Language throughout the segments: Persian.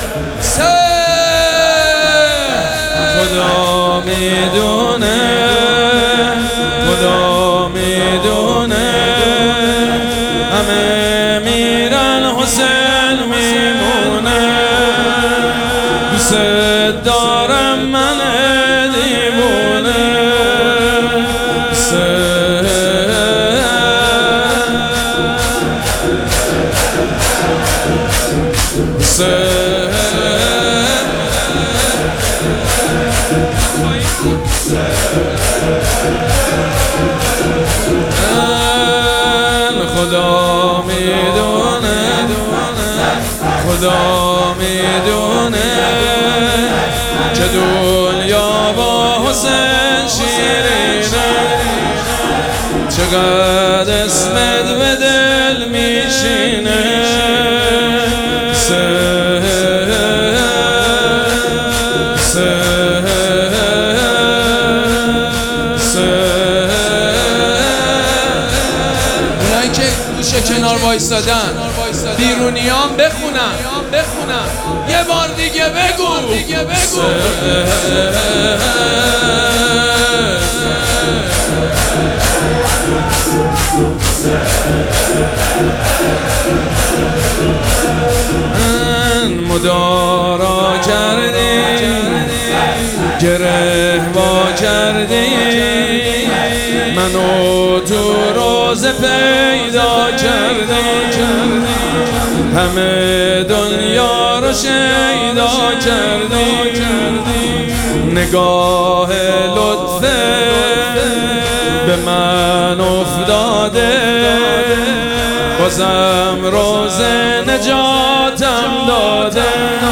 خدا میدونه، خدا میدونه، همه میرن حسین میمونه. دوست دارم من دیوونه، خدا میدونه، خدا میدونه که دنیا با حسین شیرینه. چقدر اسمت به دل میشینه. اونایی که گوشه کنار وایستادن بیرونیان بخونن یه بار دیگه بگو. مدارا کردی، گره وا کردی، منو تو روزه پیدا کردی. همه دنیا رو شیدا کردی. نگاه لطفه به من افتاده، بازم روز نجاتم داده.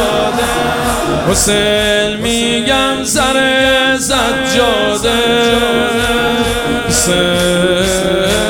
حسین میگم سر سجاده.